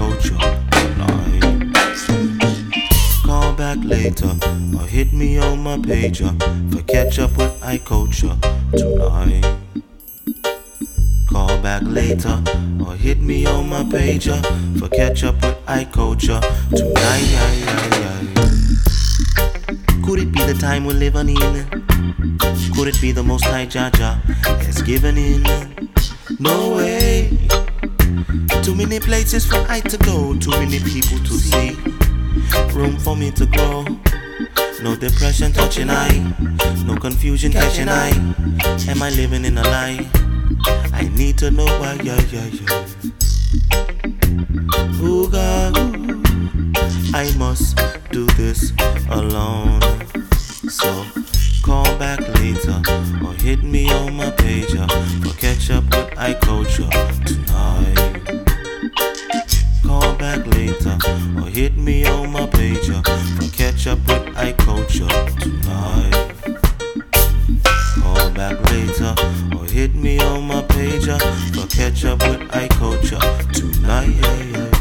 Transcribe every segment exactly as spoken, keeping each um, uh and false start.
iCulture tonight. Call back later or hit me on my pager for catch up with iCulture tonight. Call back later or hit me on my pager for catch up with iCulture tonight. Could it be the time we're living in? Could it be the Most High Jaja has given in? No way. Too many places for I to go, too many people to see. Room for me to grow. No depression touching I, no confusion catching I. Am I living in a lie? I need to know why, yeah, yeah, yeah. Oh God, I must do this alone. So call back later or hit me on my pager for catch up with iCulture tonight. Call back later or hit me on my pager for catch up with iCulture tonight. Call back later or hit me on my pager for catch up with iCulture tonight. Yeah, yeah, yeah.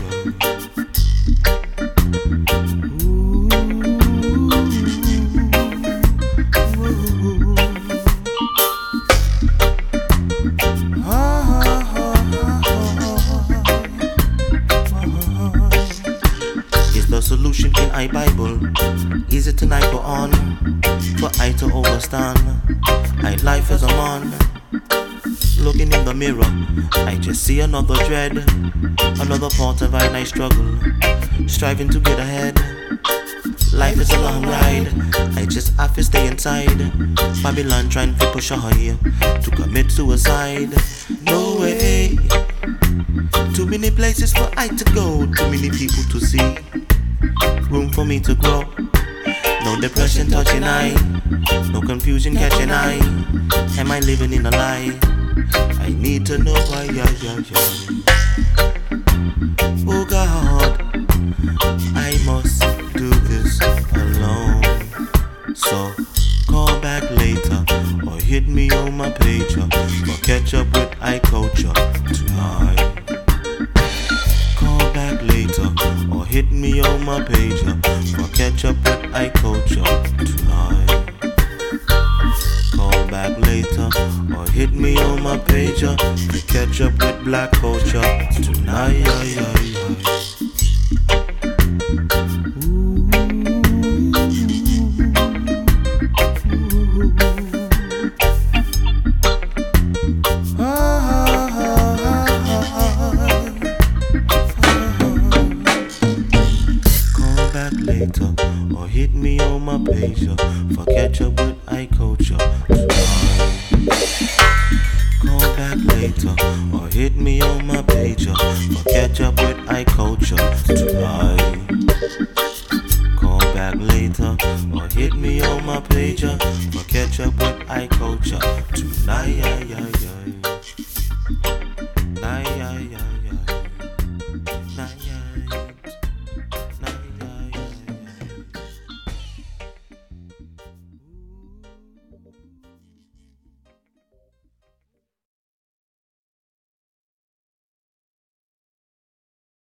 The solution in I Bible. Is it tonight go on for I to overstand? I life as a man. Looking in the mirror, I just see another dread, another part of I night struggle, striving to get ahead. Life is a long ride, I just have to stay inside. Babylon trying to push a high to commit suicide. No way. Too many places for I to go, too many people to see. Room for me to grow. No depression touching I, no confusion catching I. Am I living in a lie? I need to know why, yeah, yeah, yeah. Oh God, I must do this alone. So call back later or hit me on my pager for catch up with iCulture tonight. Call back later or hit me on my pager for catch up with iCulture tonight. Call back later or hit me on my pager for catch up with black culture tonight. Yeah, yeah, yeah. Later or hit me on my pager for catch up with iCulture tonight. Call back later or hit me on my pager for catch up with iCulture tonight. Call back later or hit me on my pager for catch up with iCulture tonight. Yeah, yeah, yeah.